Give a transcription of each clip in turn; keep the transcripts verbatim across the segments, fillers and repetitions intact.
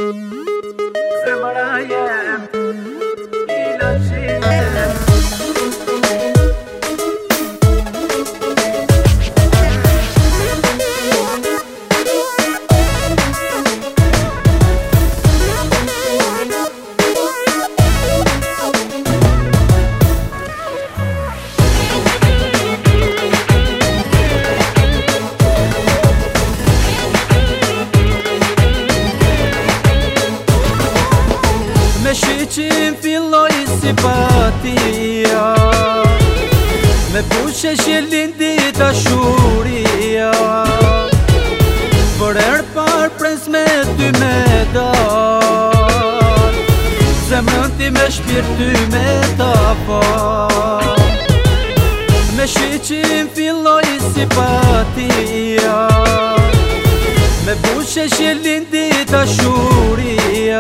Zemra jem, ilaçi jem. Me shiqim filloj simpatia, me pushe që lindi dashuria, për her par pres me ty me dar, zemrën ti me shpirt ty me ta par. Me shiqim filloj simpatia, me pushe që lindi dashuria,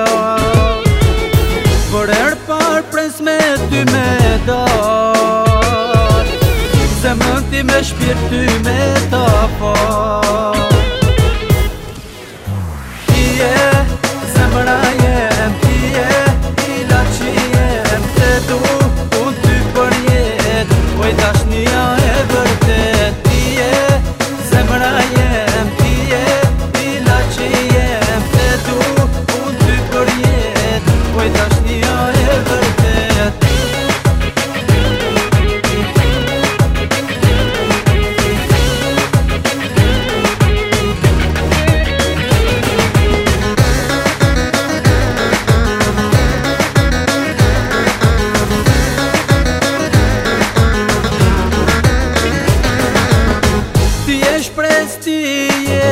për her par pres me ty me dar, zemrën ti me shpirt ty me ta par. Ti je zemra jem, ti je ilaçi jem, te du unë ty për jet, oj dashnia e vërtet. Ti je zemra jem, ti je ilaçi jem, te du unë ty për jet, oj dashnia e vërtet. Ti je shpres, ti je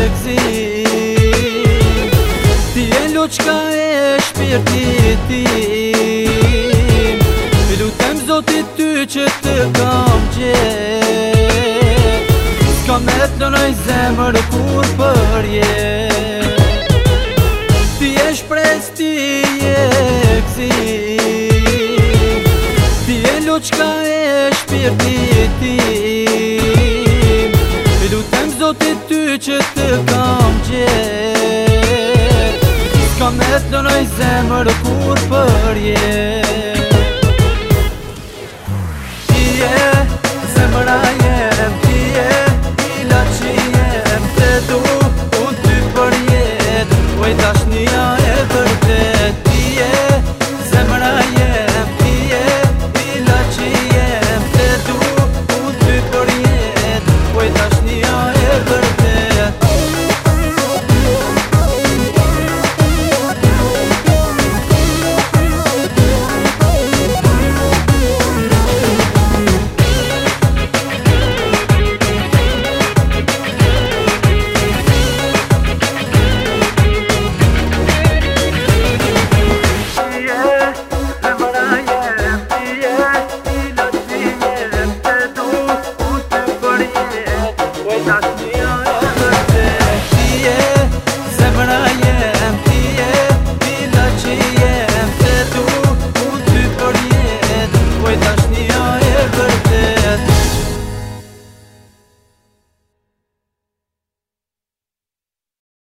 gzim, ti je loqka e shpirtit tim. Lutem Zotit ty që të kam gjet, s'ka me të lënoj zemër kur për jet. Ti je shpres, ti je gzim, ti je loqka e shpirtit tim. Lutem Zotit ty që të kam gjet, s'ka me të lënoj zemër kur për jet. Ti je zemra jem, ti je ilaçi jem, te du unë ty për jet, oj dashnia e vërtet.